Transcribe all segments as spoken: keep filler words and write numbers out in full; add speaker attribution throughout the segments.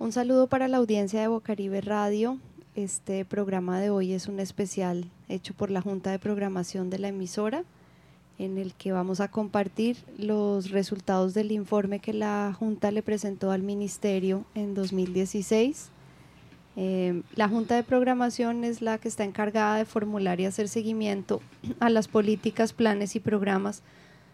Speaker 1: Un saludo para la audiencia de Bocaribe Radio. Este programa de hoy es un especial hecho por la Junta de Programación de la emisora, en el que vamos a compartir los resultados del informe que la Junta le presentó al Ministerio en dos mil dieciséis. Eh, la Junta de Programación es la que está encargada de formular y hacer seguimiento a las políticas, planes y programas.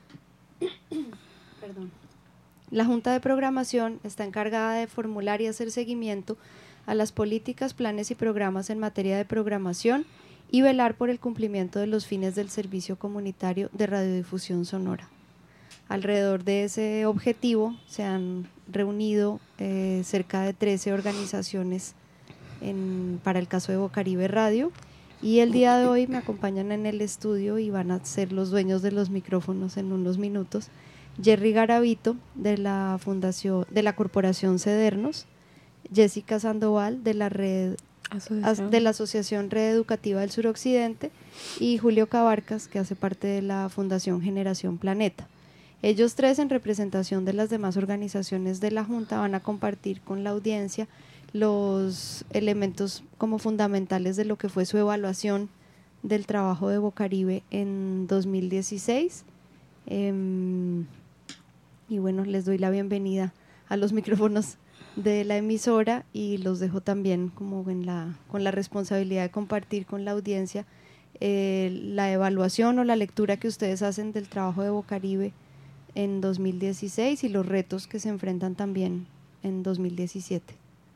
Speaker 1: Perdón. La Junta de Programación está encargada de formular y hacer seguimiento a las políticas, planes y programas en materia de programación y velar por el cumplimiento de los fines del servicio comunitario de radiodifusión sonora. Alrededor de ese objetivo se han reunido eh, cerca de trece organizaciones en, para el caso de Bocaribe Radio, y el día de hoy me acompañan en el estudio y van a ser los dueños de los micrófonos en unos minutos. Jerry Garavito de la Fundación de la Corporación Cedernos, Jessica Sandoval de la red Asociación. de la Asociación Red Educativa del Suroccidente y Julio Cabarcas, que hace parte de la Fundación Generación Planeta. Ellos tres, en representación de las demás organizaciones de la Junta, van a compartir con la audiencia los elementos como fundamentales de lo que fue su evaluación del trabajo de Bocaribe en dos mil dieciséis. Eh, y bueno, les doy la bienvenida a los micrófonos de la emisora y los dejo también como en la, con la responsabilidad de compartir con la audiencia eh, la evaluación o la lectura que ustedes hacen del trabajo de Bocaribe en dos mil dieciséis y los retos que se enfrentan también en dos mil diecisiete.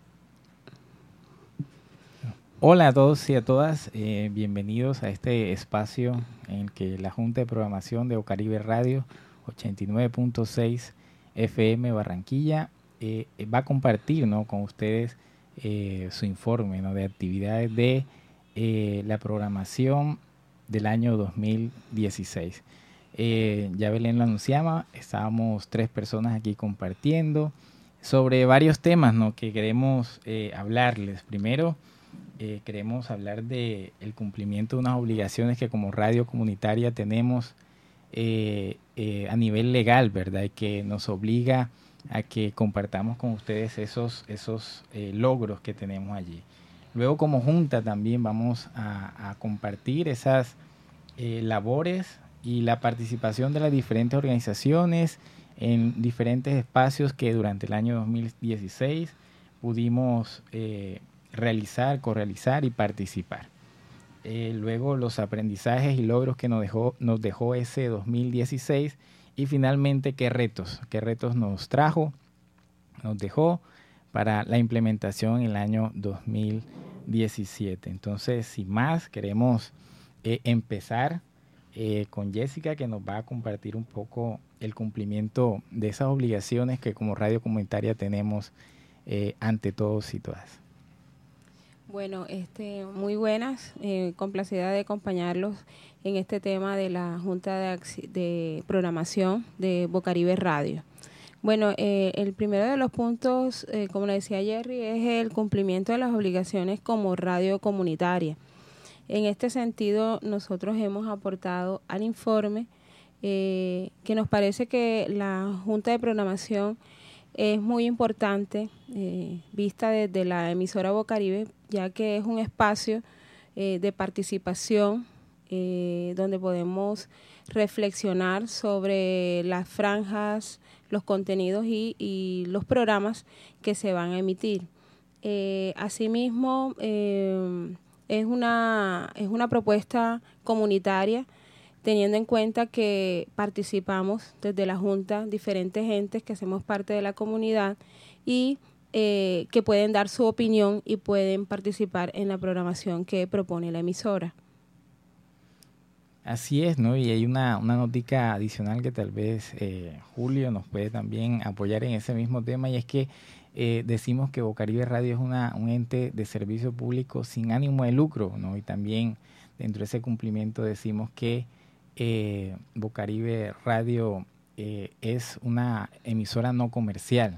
Speaker 2: Hola a todos y a todas, eh, bienvenidos a este espacio en el que la Junta de Programación de Bocaribe Radio ochenta y nueve punto seis F M Barranquilla eh, va a compartir, ¿no?, con ustedes eh, su informe, ¿no?, de actividades de eh, la programación del año dos mil dieciséis. Eh, ya Belén lo anunciaba, estábamos tres personas aquí compartiendo sobre varios temas, ¿no?, que queremos eh, hablarles. Primero, eh, queremos hablar del cumplimiento de unas obligaciones que como radio comunitaria tenemos eh, eh, a nivel legal, ¿verdad?, y que nos obliga a que compartamos con ustedes esos, esos eh, logros que tenemos allí. Luego, como Junta, también vamos a, a compartir esas eh, labores y la participación de las diferentes organizaciones en diferentes espacios que durante el año dos mil dieciséis pudimos eh, realizar, correalizar y participar. Eh, luego los aprendizajes y logros que nos dejó, nos dejó ese dos mil dieciséis y finalmente qué retos, qué retos nos trajo, nos dejó para la implementación en el año dos mil diecisiete. Entonces, sin más, queremos eh, empezar eh, con Jessica, que nos va a compartir un poco el cumplimiento de esas obligaciones que como radio comunitaria tenemos eh, ante todos y todas.
Speaker 3: Bueno, este, muy buenas, eh, complacida de acompañarlos en este tema de la Junta de, de Programación de Bocaribe Radio. Bueno, eh, el primero de los puntos, eh, como le decía Jerry, es el cumplimiento de las obligaciones como radio comunitaria. En este sentido, nosotros hemos aportado al informe eh, que nos parece que la Junta de Programación es muy importante, eh, vista desde la emisora Bocaribe, ya que es un espacio eh, de participación eh, donde podemos reflexionar sobre las franjas, los contenidos y, y los programas que se van a emitir. Eh, asimismo, eh, es una, es una propuesta comunitaria, teniendo en cuenta que participamos desde la Junta diferentes entes que hacemos parte de la comunidad y eh, que pueden dar su opinión y pueden participar en la programación que propone la emisora.
Speaker 2: Así es, ¿no? Y hay una, una notica adicional que tal vez eh, Julio nos puede también apoyar en ese mismo tema, y es que eh, decimos que Bocaribe Radio es una, un ente de servicio público sin ánimo de lucro, ¿no? Y también dentro de ese cumplimiento decimos que eh, Bocaribe Radio eh, es una emisora no comercial.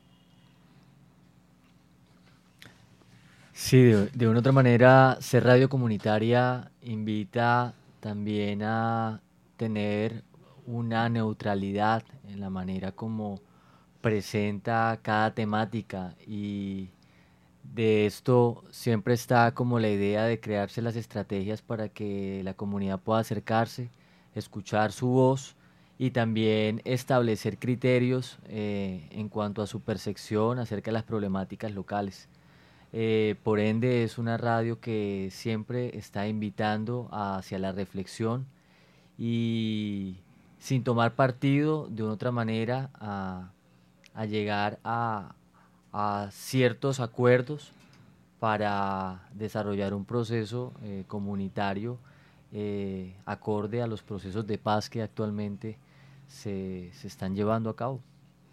Speaker 4: Sí, de, de una u otra manera, ser radio comunitaria invita también a tener una neutralidad en la manera como presenta cada temática, y de esto siempre está como la idea de crearse las estrategias para que la comunidad pueda acercarse, escuchar su voz y también establecer criterios eh, en cuanto a su percepción acerca de las problemáticas locales. Eh, por ende, es una radio que siempre está invitando hacia la reflexión y sin tomar partido de una otra manera a, a llegar a, a ciertos acuerdos para desarrollar un proceso eh, comunitario eh, acorde a los procesos de paz que actualmente se, se están llevando a cabo.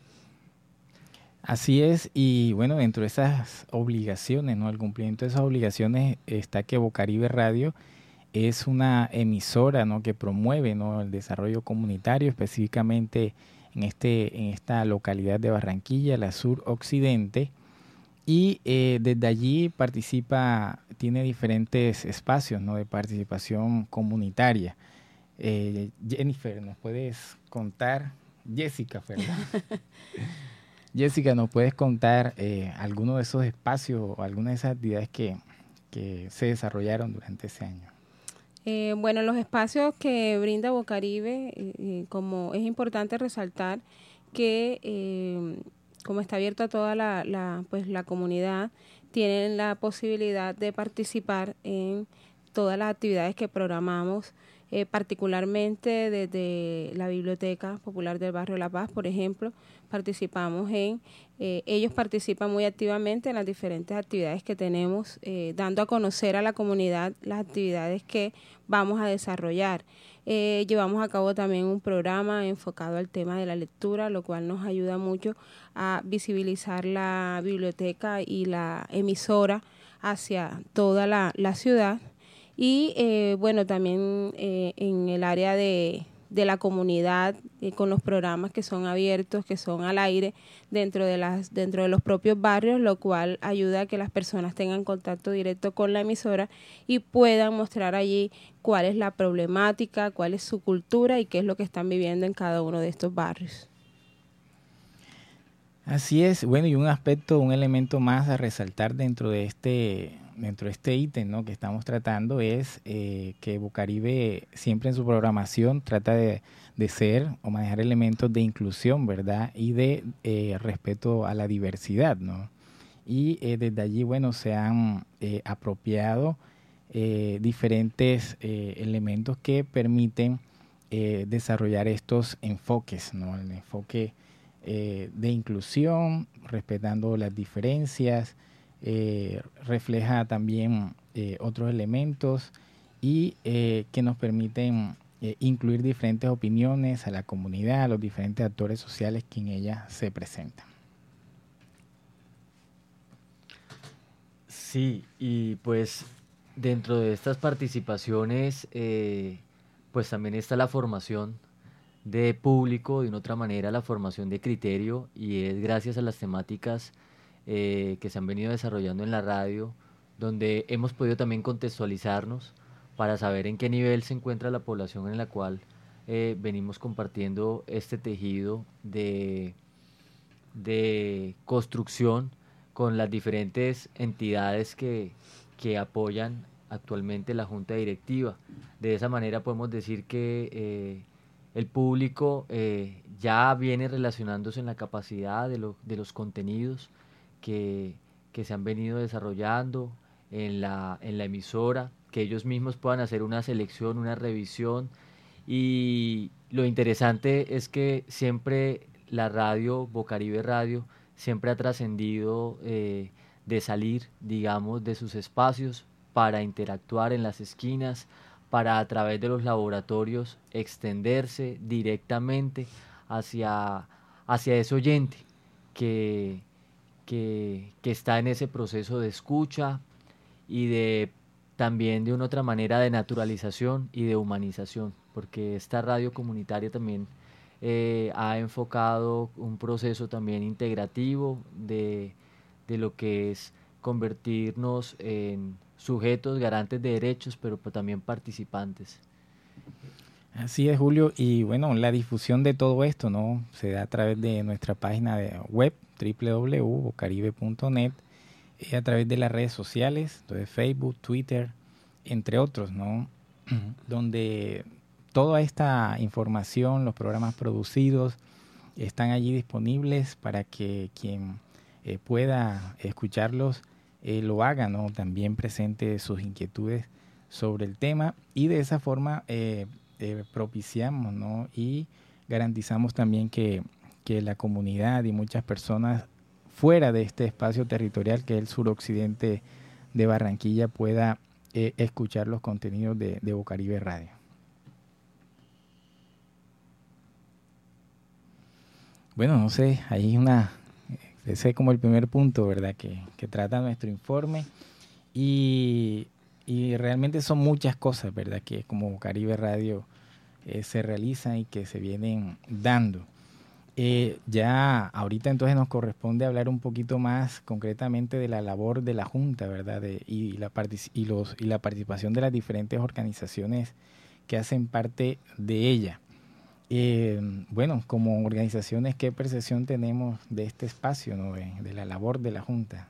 Speaker 2: Así es, y bueno, dentro de esas obligaciones, ¿no? El cumplimiento de esas obligaciones está que Bocaribe Radio es una emisora, ¿no? Que promueve, ¿no? El desarrollo comunitario, específicamente en, este, en esta localidad de Barranquilla, la suroccidente, y eh, desde allí participa, tiene diferentes espacios, ¿no? De participación comunitaria. Eh, Jennifer, ¿nos puedes contar? Jessica, perdón. Jessica, ¿nos puedes contar eh, alguno de esos espacios o alguna de esas actividades que, que se desarrollaron durante ese año?
Speaker 3: Eh, bueno, los espacios que brinda Bocaribe, eh, como es importante resaltar que eh, como está abierto a toda la, la, pues, la comunidad, tienen la posibilidad de participar en todas las actividades que programamos, eh, particularmente desde la Biblioteca Popular del Barrio La Paz, por ejemplo, participamos en, eh, ellos participan muy activamente en las diferentes actividades que tenemos, eh, dando a conocer a la comunidad las actividades que vamos a desarrollar. Eh, llevamos a cabo también un programa enfocado al tema de la lectura, lo cual nos ayuda mucho a visibilizar la biblioteca y la emisora hacia toda la, la ciudad. Y eh, bueno, también eh, en el área de, de la comunidad, eh, con los programas que son abiertos, que son al aire dentro de, las, dentro de los propios barrios, lo cual ayuda a que las personas tengan contacto directo con la emisora y puedan mostrar allí cuál es la problemática, cuál es su cultura y qué es lo que están viviendo en cada uno de estos barrios.
Speaker 2: Así es, bueno, y un aspecto, un elemento más a resaltar dentro de este dentro de este ítem, ¿no? Que estamos tratando es eh, que Bocaribe siempre en su programación trata de, de ser o manejar elementos de inclusión, ¿verdad? Y de eh, respeto a la diversidad, ¿no? Y eh, desde allí, bueno, se han eh, apropiado eh, diferentes eh, elementos que permiten eh, desarrollar estos enfoques, ¿no? El enfoque eh, de inclusión, respetando las diferencias, Eh, refleja también eh, otros elementos y eh, que nos permiten eh, incluir diferentes opiniones a la comunidad, a los diferentes actores sociales que en ella se presentan.
Speaker 4: Sí, y pues dentro de estas participaciones eh, pues también está la formación de público, de una otra manera la formación de criterio, y es gracias a las temáticas Eh, que se han venido desarrollando en la radio, donde hemos podido también contextualizarnos para saber en qué nivel se encuentra la población en la cual eh, venimos compartiendo este tejido de, de construcción con las diferentes entidades que, que apoyan actualmente la Junta Directiva. De esa manera podemos decir que eh, el público eh, ya viene relacionándose en la capacidad de, lo, de los contenidos Que, que se han venido desarrollando en la, en la emisora, que ellos mismos puedan hacer una selección, una revisión. Y lo interesante es que siempre la radio, Bocaribe Radio, siempre ha trascendido eh, de salir, digamos, de sus espacios para interactuar en las esquinas, para a través de los laboratorios extenderse directamente hacia, hacia ese oyente que Que, que está en ese proceso de escucha y de también de una otra manera de naturalización y de humanización, porque esta radio comunitaria también eh, ha enfocado un proceso también integrativo de, de lo que es convertirnos en sujetos garantes de derechos, pero también participantes.
Speaker 2: Así es, Julio, y bueno, la difusión de todo esto, ¿no? Se da a través de nuestra página de web, doble u doble u doble u punto bocaribe punto net, y a través de las redes sociales, entonces Facebook, Twitter, entre otros, ¿no? Donde toda esta información, los programas producidos, están allí disponibles para que quien eh, pueda escucharlos eh, lo haga, ¿no? También presente sus inquietudes sobre el tema y de esa forma eh, eh, propiciamos, ¿no? Y garantizamos también que, que la comunidad y muchas personas fuera de este espacio territorial que es el suroccidente de Barranquilla pueda eh, escuchar los contenidos de, de Bocaribe Radio. Bueno, no sé, hay una, ese es como el primer punto, ¿verdad? Que, que trata nuestro informe y, y realmente son muchas cosas, ¿verdad? Que como Bocaribe Radio eh, se realizan y que se vienen dando. Eh, ya ahorita entonces nos corresponde hablar un poquito más concretamente de la labor de la Junta, ¿verdad? De, y, la partic- y, los, y la participación de las diferentes organizaciones que hacen parte de ella. Eh, bueno, como organizaciones, ¿qué percepción tenemos de este espacio, ¿no? de, de la labor de la Junta?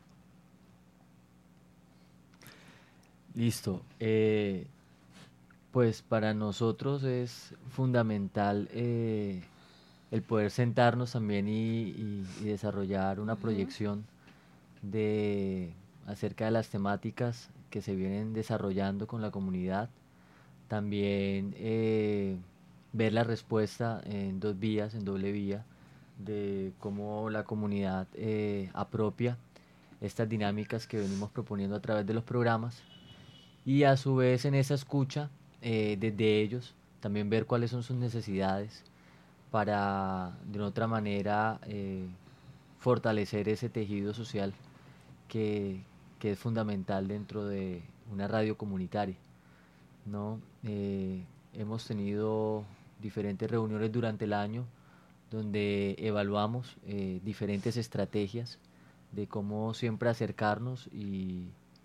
Speaker 4: Listo. Eh, pues para nosotros es fundamental eh, el poder sentarnos también y, y, y desarrollar una proyección de acerca de las temáticas que se vienen desarrollando con la comunidad. También eh, ver la respuesta en dos vías, en doble vía, de cómo la comunidad eh, apropia estas dinámicas que venimos proponiendo a través de los programas y a su vez en esa escucha eh, desde ellos también ver cuáles son sus necesidades para de otra manera eh, fortalecer ese tejido social que, que es fundamental dentro de una radio comunitaria, ¿no? Eh, hemos tenido diferentes reuniones durante el año donde evaluamos eh, diferentes estrategias de cómo siempre acercarnos y,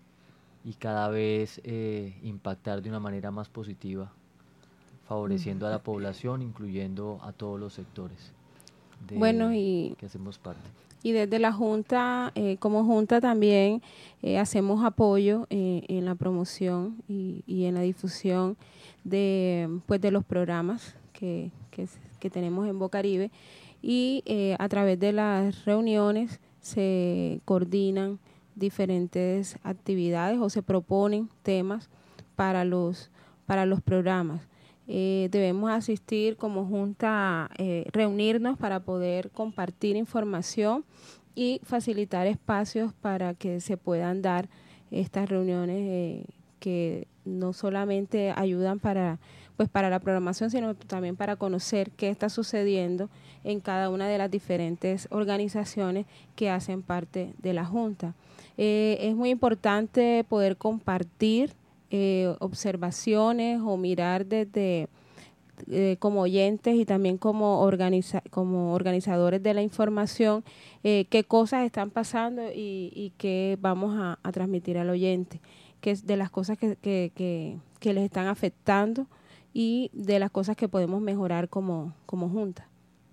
Speaker 4: y cada vez eh, impactar de una manera más positiva, favoreciendo a la población, incluyendo a todos los sectores de
Speaker 3: Bueno, y,
Speaker 4: que hacemos parte.
Speaker 3: Y desde la Junta, eh, como Junta también eh, hacemos apoyo eh, en la promoción y, y en la difusión de, pues, de los programas que, que, que tenemos en Bocaribe y eh, a través de las reuniones se coordinan diferentes actividades o se proponen temas para los, para los programas. Eh, debemos asistir como Junta, eh, reunirnos para poder compartir información y facilitar espacios para que se puedan dar estas reuniones eh, que no solamente ayudan para, pues para la programación, sino también para conocer qué está sucediendo en cada una de las diferentes organizaciones que hacen parte de la Junta. Eh, es muy importante poder compartir Eh, observaciones o mirar desde eh, como oyentes y también como, organiza, como organizadores de la información eh, qué cosas están pasando y, y qué vamos a, a transmitir al oyente, que es de las cosas que, que, que, que les están afectando y de las cosas que podemos mejorar como, como Junta.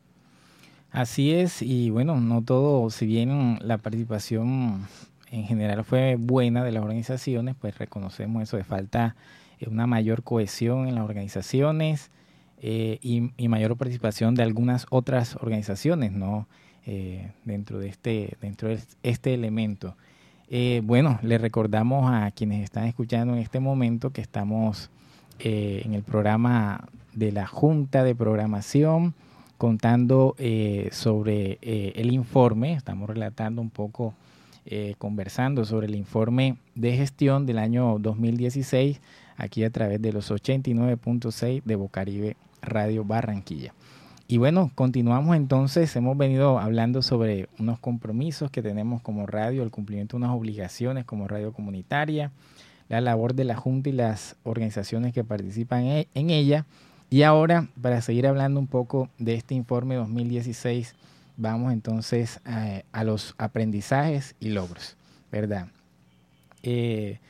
Speaker 2: Así es, y bueno, no todo, si bien la participación en general fue buena de las organizaciones, pues reconocemos eso de falta eh, una mayor cohesión en las organizaciones eh, y, y mayor participación de algunas otras organizaciones, ¿no? Eh, dentro de este dentro de este elemento. Eh, bueno, les recordamos a quienes están escuchando en este momento que estamos eh, en el programa de la Junta de Programación contando eh, sobre eh, el informe, estamos relatando un poco Eh, conversando sobre el informe de gestión del año dos mil dieciséis aquí a través de los ochenta y nueve punto seis de Bocaribe Radio Barranquilla. Y bueno, continuamos entonces, hemos venido hablando sobre unos compromisos que tenemos como radio, el cumplimiento de unas obligaciones como radio comunitaria, la labor de la Junta y las organizaciones que participan en ella. Y ahora, para seguir hablando un poco de este informe dos mil dieciséis, vamos entonces a, a los aprendizajes y logros, ¿verdad? Eh,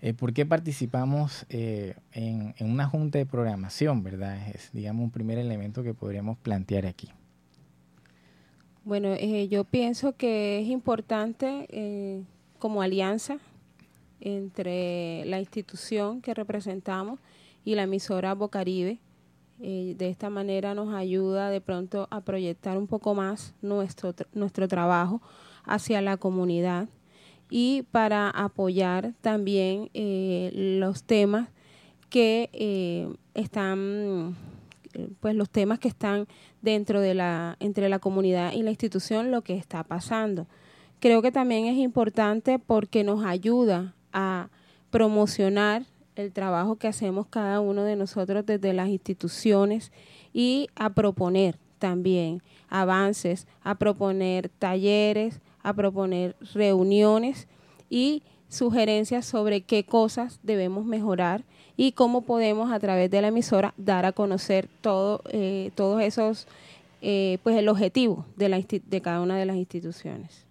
Speaker 2: Eh, ¿Por qué participamos eh, en, en una junta de programación, verdad? Es, digamos, un primer elemento que podríamos plantear aquí.
Speaker 3: Bueno, eh, yo pienso que es importante eh, como alianza entre la institución que representamos y la emisora Bocaribe. Eh, de esta manera nos ayuda de pronto a proyectar un poco más nuestro, nuestro trabajo hacia la comunidad y para apoyar también eh, los temas que eh, están, pues los temas que están dentro de la, entre la comunidad y la institución, lo que está pasando. Creo que también es importante porque nos ayuda a promocionar el trabajo que hacemos cada uno de nosotros desde las instituciones y a proponer también avances, a proponer talleres, a proponer reuniones y sugerencias sobre qué cosas debemos mejorar y cómo podemos a través de la emisora dar a conocer todo, eh, todos esos, eh, pues el objetivo de, la de cada una de las instituciones.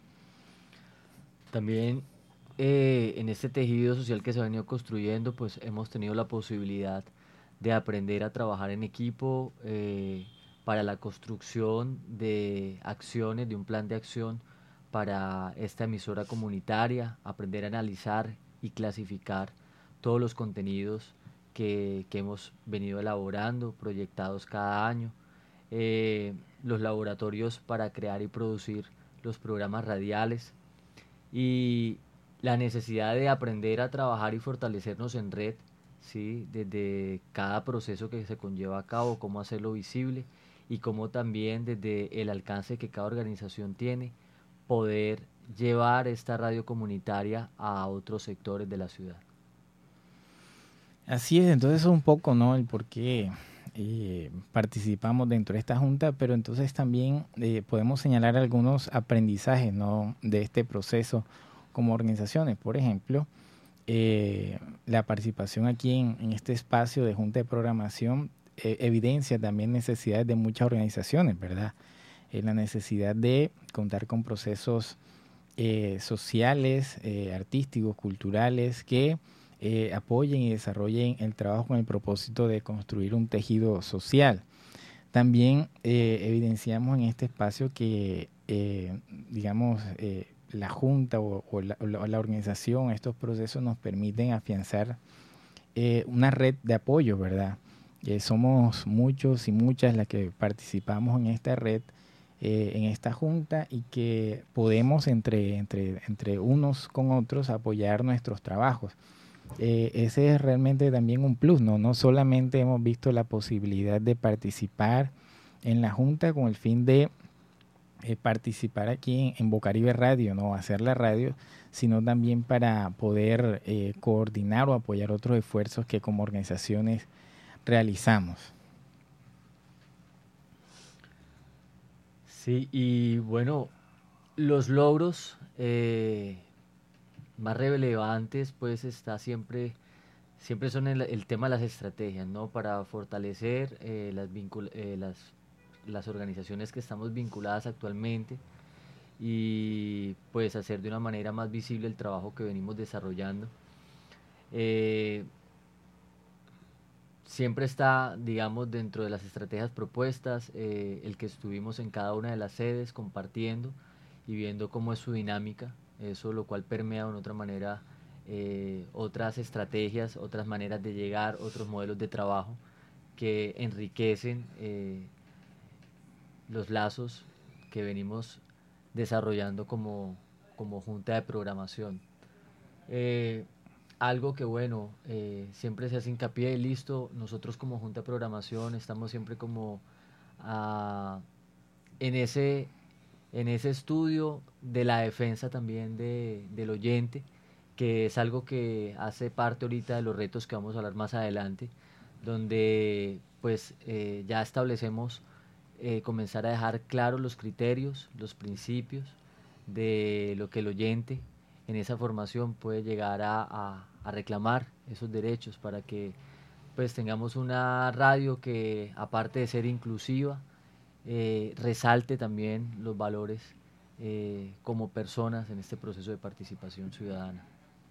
Speaker 4: También eh, en este tejido social que se ha venido construyendo, pues hemos tenido la posibilidad de aprender a trabajar en equipo eh, para la construcción de acciones, de un plan de acción para esta emisora comunitaria, aprender a analizar y clasificar todos los contenidos que, que hemos venido elaborando, proyectados cada año, eh, los laboratorios para crear y producir los programas radiales y la necesidad de aprender a trabajar y fortalecernos en red, ¿sí? Desde cada proceso que se conlleva a cabo, cómo hacerlo visible y cómo también desde el alcance que cada organización tiene, poder llevar esta radio comunitaria a otros sectores de la ciudad.
Speaker 2: Así es, entonces un poco, ¿no? El por qué eh, participamos dentro de esta junta, pero entonces también eh, podemos señalar algunos aprendizajes, ¿no? De este proceso como organizaciones. Por ejemplo, eh, la participación aquí en, en este espacio de junta de programación eh, evidencia también necesidades de muchas organizaciones, ¿verdad? Eh, la necesidad de contar con procesos eh, sociales, eh, artísticos, culturales, que eh, apoyen y desarrollen el trabajo con el propósito de construir un tejido social. También eh, evidenciamos en este espacio que, eh, digamos, eh, la Junta o, o, la, o la organización, estos procesos nos permiten afianzar eh, una red de apoyo, ¿verdad? Eh, somos muchos y muchas las que participamos en esta red, eh, en esta junta, y que podemos entre, entre, entre unos con otros apoyar nuestros trabajos. Eh, ese es realmente también un plus, ¿no? No solamente hemos visto la posibilidad de participar en la junta con el fin de eh, participar aquí en, en Bocaribe Radio, ¿no? Hacer la radio, sino también para poder eh, coordinar o apoyar otros esfuerzos que como organizaciones realizamos.
Speaker 4: Sí, y bueno, los logros eh, más relevantes pues está siempre, siempre son el, el tema de las estrategias, ¿no? Para fortalecer eh, las, vincul eh, las, las organizaciones que estamos vinculadas actualmente y pues hacer de una manera más visible el trabajo que venimos desarrollando. Eh, siempre está, digamos, dentro de las estrategias propuestas, eh, el que estuvimos en cada una de las sedes compartiendo y viendo cómo es su dinámica, eso lo cual permea de una otra manera eh, otras estrategias, otras maneras de llegar, otros modelos de trabajo que enriquecen eh, los lazos que venimos desarrollando como, como junta de programación. Eh, algo que bueno, eh, siempre se hace hincapié, listo, nosotros como junta de programación estamos siempre como uh, en, ese, en ese estudio de la defensa también de, del oyente, que es algo que hace parte ahorita de los retos que vamos a hablar más adelante, donde pues eh, ya establecemos eh, comenzar a dejar claros los criterios, los principios de lo que el oyente en esa formación puede llegar a, a, a reclamar esos derechos para que pues tengamos una radio que aparte de ser inclusiva eh, resalte también los valores eh, como personas en este proceso de participación ciudadana.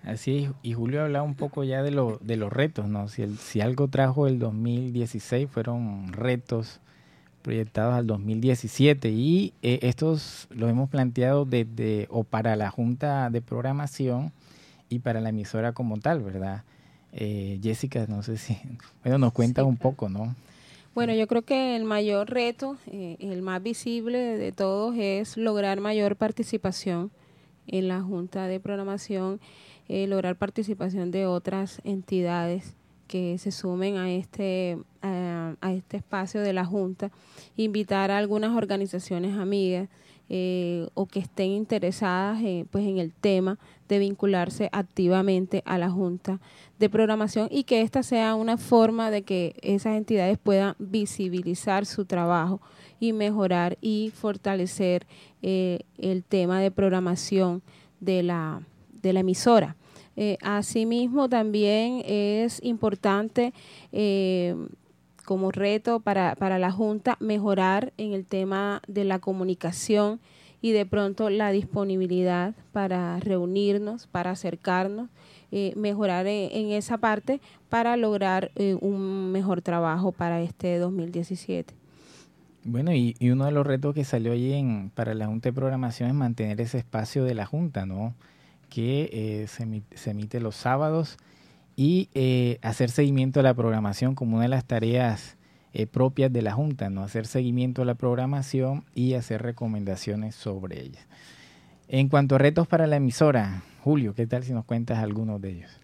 Speaker 2: Así es, y Julio hablaba un poco ya de, lo, de los retos, ¿no? Si, el, si algo trajo el dos mil dieciséis fueron retos proyectados al dos mil diecisiete y eh, estos los hemos planteado desde o para la Junta de Programación y para la emisora como tal, ¿verdad? Eh, Jessica, no sé si, bueno, nos cuenta sí, un claro. poco, ¿no?
Speaker 3: Bueno, yo creo que el mayor reto, eh, el más visible de todos es lograr mayor participación en la Junta de Programación, eh, lograr participación de otras entidades que se sumen a este a, a este espacio de la Junta, invitar a algunas organizaciones amigas eh, o que estén interesadas eh, pues en el tema de vincularse activamente a la Junta de Programación y que esta sea una forma de que esas entidades puedan visibilizar su trabajo y mejorar y fortalecer eh, el tema de programación de la, de la emisora. Eh, asimismo, también es importante eh, como reto para, para la Junta mejorar en el tema de la comunicación y de pronto la disponibilidad para reunirnos, para acercarnos, eh, mejorar en, en esa parte para lograr eh, un mejor trabajo para este dos mil diecisiete.
Speaker 2: Bueno, y, y uno de los retos que salió allí en, para la Junta de Programación es mantener ese espacio de la Junta, ¿no? Que eh, se, emite, se emite los sábados y eh, hacer seguimiento a la programación como una de las tareas eh, propias de la Junta, ¿no? Hacer seguimiento a la programación y hacer recomendaciones sobre ella. En cuanto a retos para la emisora, Julio, ¿qué tal si nos cuentas algunos de ellos?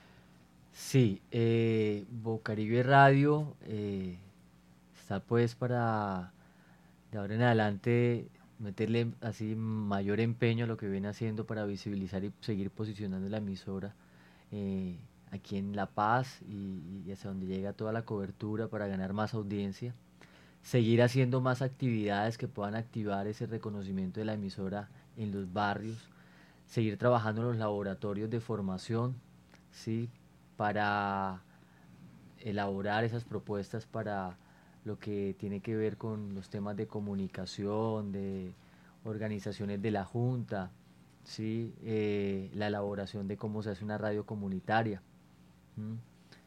Speaker 4: Sí, eh, Bocaribe Radio eh, está pues para de ahora en adelante meterle así mayor empeño a lo que viene haciendo para visibilizar y seguir posicionando la emisora eh, aquí en La Paz y, y hacia donde llega toda la cobertura para ganar más audiencia, seguir haciendo más actividades que puedan activar ese reconocimiento de la emisora en los barrios, seguir trabajando en los laboratorios de formación, ¿sí? Para elaborar esas propuestas para lo que tiene que ver con los temas de comunicación, de organizaciones de la Junta, ¿sí? Eh, la elaboración de cómo se hace una radio comunitaria. ¿Mm?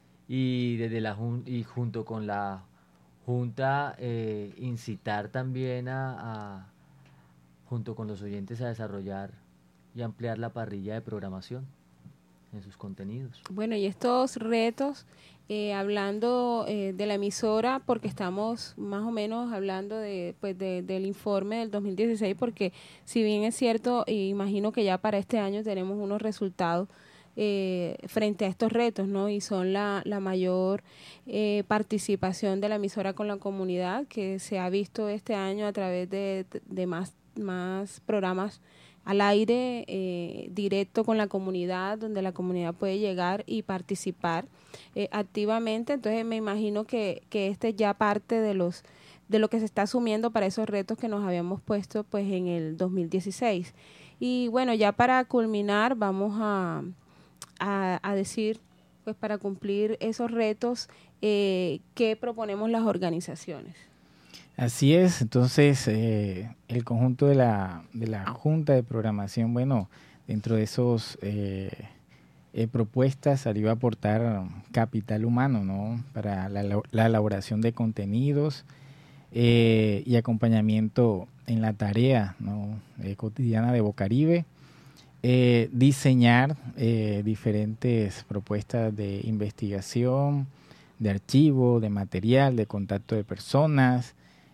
Speaker 4: Y, desde la jun y junto con la Junta, eh, incitar también a, a, junto con los oyentes, a desarrollar y ampliar la parrilla de programación en sus contenidos.
Speaker 3: Bueno, y estos retos, eh, hablando eh, de la emisora, porque estamos más o menos hablando de, pues de, del informe del dos mil dieciséis, porque si bien es cierto, eh, imagino que ya para este año tenemos unos resultados eh, frente a estos retos, ¿no? Y son la, la mayor eh, participación de la emisora con la comunidad, que se ha visto este año a través de, de más, más programas al aire, eh, directo con la comunidad, donde la comunidad puede llegar y participar eh, activamente. Entonces me imagino que, que este es ya parte de los de lo que se está asumiendo para esos retos que nos habíamos puesto pues en el dos mil dieciséis. Y bueno, ya para culminar vamos a, a, a decir, pues para cumplir esos retos, eh, ¿qué proponemos las organizaciones?
Speaker 2: Así es, entonces eh, el conjunto de la, de la Junta de Programación, bueno, dentro de esos eh, eh, propuestas salió a aportar capital humano, ¿no? Para la, la elaboración de contenidos eh, y acompañamiento en la tarea, ¿no? eh, cotidiana de Bocaribe, eh, diseñar eh, diferentes propuestas de investigación, de archivo, de material, de contacto de personas,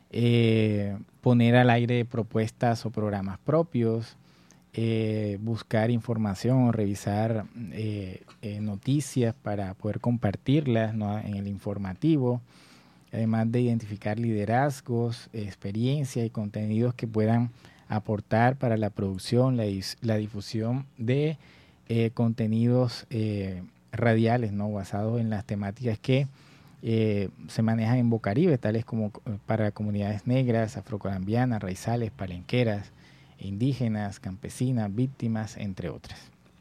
Speaker 2: Eh, poner al aire propuestas o programas propios, eh, buscar información, revisar eh, eh, noticias para poder compartirlas, ¿no? En el informativo, además de identificar liderazgos, experiencias y contenidos que puedan aportar para la producción, la, la difusión de eh, contenidos eh, radiales, ¿no? Basados en las temáticas que Eh, se manejan en Bocaribe, tales como para comunidades negras, afrocolombianas, raizales, palenqueras, indígenas, campesinas, víctimas, entre otras.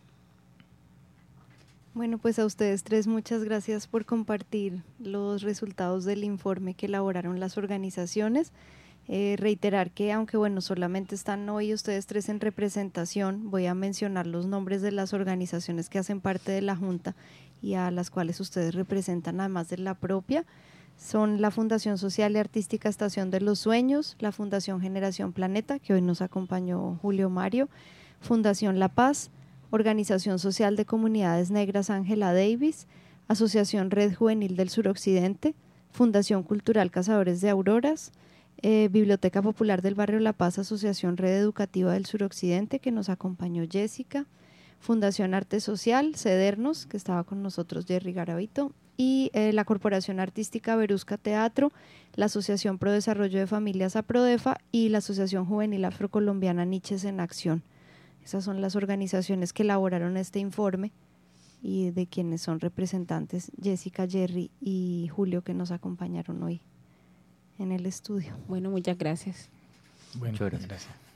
Speaker 1: Bueno, pues a ustedes tres muchas gracias por compartir los resultados del informe que elaboraron las organizaciones. Eh, reiterar que aunque bueno, solamente están hoy ustedes tres en representación, voy a mencionar los nombres de las organizaciones que hacen parte de la Junta y a las cuales ustedes representan además de la propia. Son la Fundación Social y Artística Estación de los Sueños, la Fundación Generación Planeta, que hoy nos acompañó Julio Mario, Fundación La Paz, Organización Social de Comunidades Negras Ángela Davis, Asociación Red Juvenil del Suroccidente, Fundación Cultural Cazadores de Auroras, eh, Biblioteca Popular del Barrio La Paz, Asociación Red Educativa del Suroccidente, que nos acompañó Jessica, Fundación Arte Social, Cedernos, que estaba con nosotros Jerry Garavito, y eh, la Corporación Artística Berusca Teatro, la Asociación Pro Desarrollo de Familias APRODEFA y la Asociación Juvenil Afrocolombiana Niches en Acción. Esas son las organizaciones que elaboraron este informe y de quienes son representantes Jessica, Jerry y Julio, que nos acompañaron hoy en el estudio.
Speaker 3: Bueno, muchas gracias.
Speaker 2: Bueno,
Speaker 4: Muchas gracias.
Speaker 2: gracias.